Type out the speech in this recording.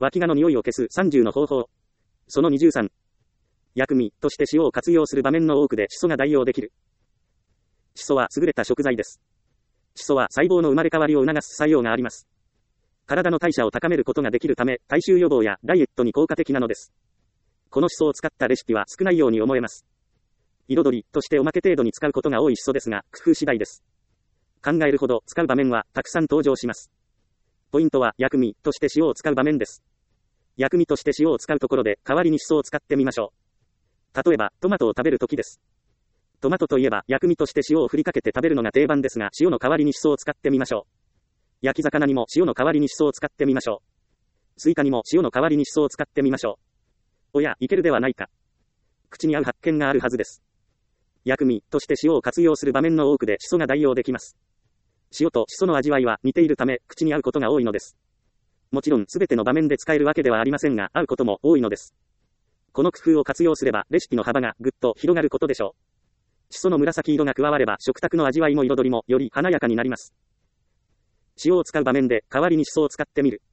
脇がの匂いを消す30の方法。その23。薬味として塩を活用する場面の多くでシソが代用できる。シソは優れた食材です。シソは細胞の生まれ変わりを促す作用があります。体の代謝を高めることができるため、体臭予防やダイエットに効果的なのです。このシソを使ったレシピは少ないように思えます。彩りとしておまけ程度に使うことが多いシソですが、工夫次第です。考えるほど使う場面はたくさん登場します。ポイントは薬味として塩を使う場面です。薬味として塩を使うところで代わりにシソを使ってみましょう。例えば、トマトを食べるときです。トマトといえば薬味として塩を振りかけて食べるのが定番ですが、塩の代わりにシソを使ってみましょう。焼き魚にも塩の代わりにシソを使ってみましょう。スイカにも塩の代わりにシソを使ってみましょう。おや、いけるではないか。口に合う発見があるはずです。薬味として塩を活用する場面の多くでシソが代用できます。塩とシソの味わいは似ているため、口に合うことが多いのです。もちろん全ての場面で使えるわけではありませんが、合うことも多いのです。この工夫を活用すれば、レシピの幅がぐっと広がることでしょう。シソの紫色が加われば、食卓の味わいも彩りもより華やかになります。塩を使う場面で代わりにシソを使ってみる。